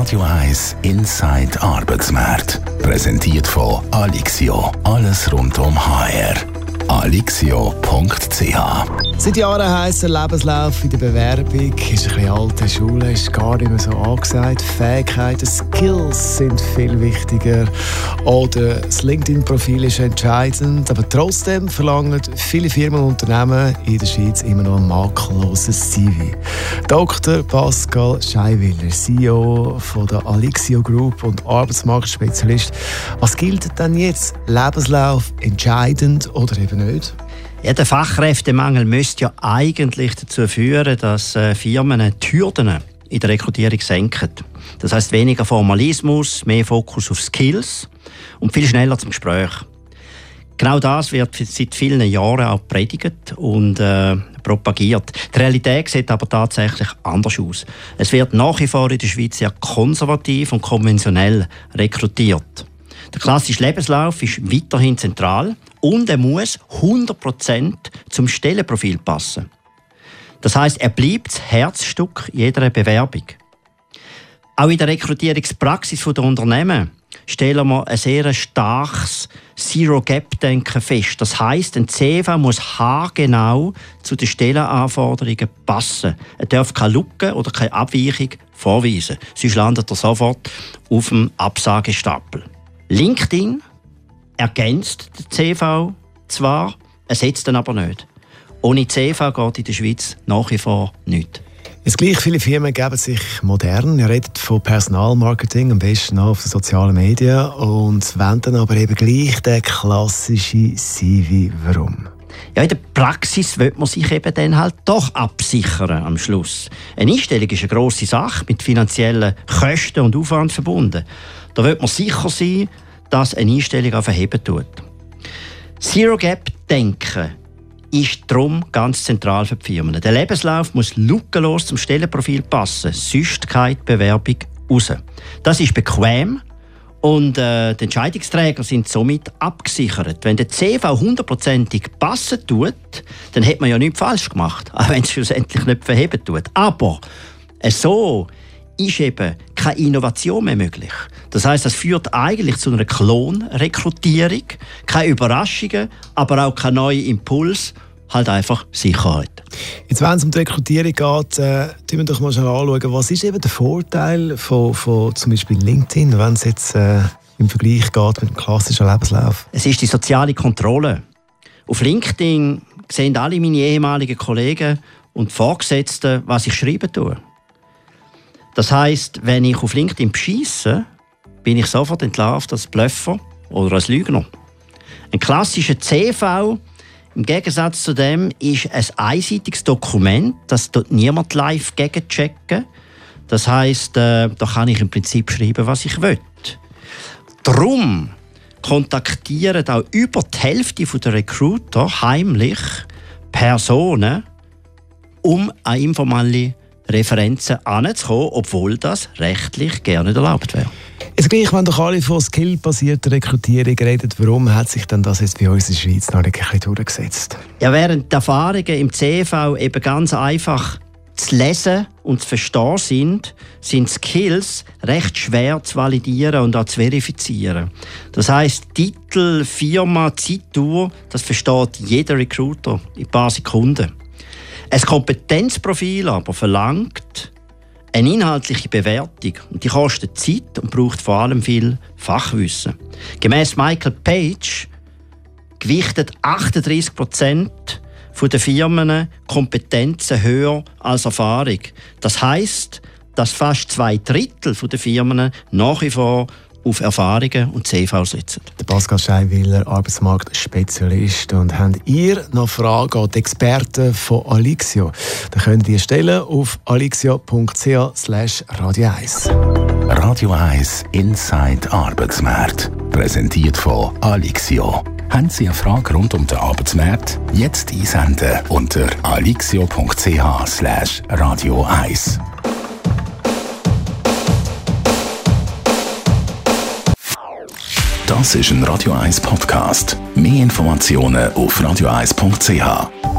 Radio 1 Inside Arbeitsmarkt. Präsentiert von Alixio. Alles rund um HR. alixio.ch. Seit Jahren heisst der Lebenslauf in der Bewerbung, ist ein bisschen alte Schule, ist gar nicht mehr so angesagt. Fähigkeiten, Skills sind viel wichtiger. Oder das LinkedIn-Profil ist entscheidend. Aber trotzdem verlangen viele Firmen und Unternehmen in der Schweiz immer noch ein makelloses CV. Dr. Pascal Scheiwiller, CEO von der Alixio Group und Arbeitsmarktspezialist. Was gilt denn jetzt? Lebenslauf entscheidend oder eben nicht? Ja, der Fachkräftemangel müsste ja eigentlich dazu führen, dass Firmen die Hürden in der Rekrutierung senken. Das heisst, weniger Formalismus, mehr Fokus auf Skills und viel schneller zum Gespräch. Genau das wird seit vielen Jahren auch predigt und propagiert. Die Realität sieht aber tatsächlich anders aus. Es wird nach wie vor in der Schweiz sehr konservativ und konventionell rekrutiert. Der klassische Lebenslauf ist weiterhin zentral und er muss 100% zum Stellenprofil passen. Das heisst, er bleibt das Herzstück jeder Bewerbung. Auch in der Rekrutierungspraxis der Unternehmen stellen wir ein sehr starkes Zero-Gap-Denken fest. Das heisst, ein CV muss haargenau zu den Stellenanforderungen passen. Er darf keine Lücke oder keine Abweichung vorweisen. Sonst landet er sofort auf dem Absagestapel. LinkedIn ergänzt den CV zwar, ersetzt ihn aber nicht. Ohne CV geht in der Schweiz nach wie vor nichts. Jetzt gleich viele Firmen geben sich modern. Ihr redet von Personalmarketing, am besten auf den sozialen Medien, und wenden aber eben gleich den klassischen CV. Warum? Ja, in der Praxis will man sich eben dann halt doch absichern am Schluss. Eine Einstellung ist eine grosse Sache, mit finanziellen Kosten und Aufwand verbunden. Da will man sicher sein, dass eine Einstellung auf Heben tut. Zero-Gap-Denken ist darum ganz zentral für die Firmen. Der Lebenslauf muss lückenlos zum Stellenprofil passen, sonst keine Bewerbung raus. Das ist bequem und die Entscheidungsträger sind somit abgesichert. Wenn der CV 100%ig passen tut, dann hat man ja nichts falsch gemacht, auch wenn es schlussendlich nicht verheben tut. Aber so ist eben keine Innovation mehr möglich. Das heisst, das führt eigentlich zu einer Klonrekrutierung, keine Überraschungen, aber auch kein neuer Impuls, halt einfach Sicherheit. Jetzt, wenn es um die Rekrutierung geht, schauen wir doch mal schon anschauen, was ist eben der Vorteil von zum Beispiel LinkedIn, wenn es jetzt im Vergleich geht mit dem klassischen Lebenslauf? Es ist die soziale Kontrolle. Auf LinkedIn sehen alle meine ehemaligen Kollegen und Vorgesetzten, was ich schreiben tue. Das heisst, wenn ich auf LinkedIn bescheisse, bin ich sofort entlarvt als Blöffer oder als Lügner. Ein klassischer CV, im Gegensatz zu dem, ist ein einseitiges Dokument, das tut niemand live gegenchecken. Das heisst, da kann ich im Prinzip schreiben, was ich will. Darum kontaktieren auch über die Hälfte der Recruiter heimlich Personen, um an informelle Referenzen anzukommen, obwohl das rechtlich gerne nicht erlaubt wäre. Jetzt gleich, wenn doch alle von skillbasierter Rekrutierung reden, warum hat sich denn das jetzt bei uns in der Schweiz noch nicht ein bisschen durchgesetzt? Ja, während die Erfahrungen im CV eben ganz einfach zu lesen und zu verstehen sind Skills recht schwer zu validieren und auch zu verifizieren. Das heisst, Titel, Firma, Zeitdauer, das versteht jeder Recruiter in ein paar Sekunden. Ein Kompetenzprofil aber verlangt eine inhaltliche Bewertung und die kostet Zeit und braucht vor allem viel Fachwissen. Gemäss Michael Page gewichtet 38% der Firmen Kompetenzen höher als Erfahrung. Das heisst, dass fast 2/3 der Firmen nach wie vor auf Erfahrungen und CV setzen. Der Pascal Scheiwiller, Arbeitsmarktspezialist. Und habt ihr noch Fragen an die Experten von Alixio? Dann könnt ihr stellen auf alixio.ch/radio1. Radio 1 Inside Arbeitsmarkt. Präsentiert von Alixio. Haben Sie eine Frage rund um den Arbeitsmarkt? Jetzt einsenden unter alixio.ch/radio1. Das ist ein Radio 1 Podcast. Mehr Informationen auf radio1.ch.